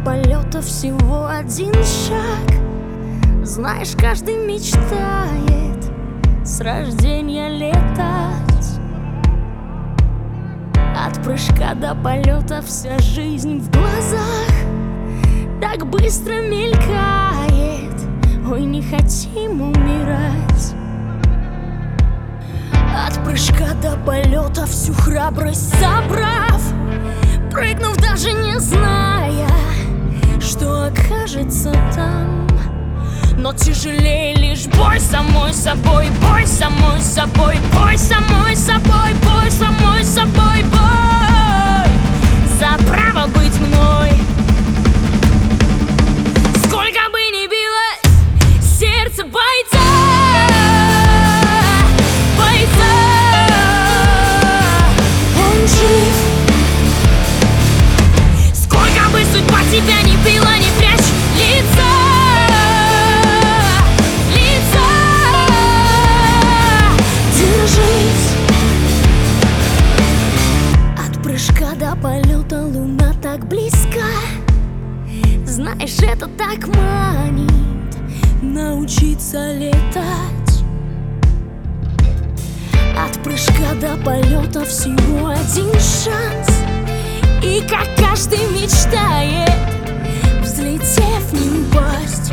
полета всего один шаг. Знаешь, каждый мечтает с рождения летать. От прыжка до полета вся жизнь в глазах так быстро мелькает. Ой, не хотим умирать. От прыжка до полета всю храбрость собрав, прыгнув даже не зная, что окажется там. Но тяжелее лишь бой с самой собой, бой с самой собой, бой с самой собой, бой с самой собой, бой за право быть мной. Сколько бы ни билось сердце бойца, бойца, он жив. Сколько бы судьба тебя ни била, не прячь лица. До полета луна так близка. Знаешь, это так манит научиться летать. От прыжка до полета всего один шанс. И как каждый мечтает, взлетев, не упасть.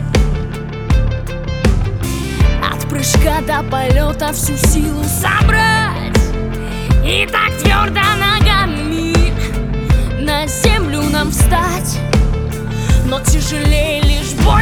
От прыжка до полета всю силу собрать и так твердо ногами на землю нам встать. Но тяжелее лишь бой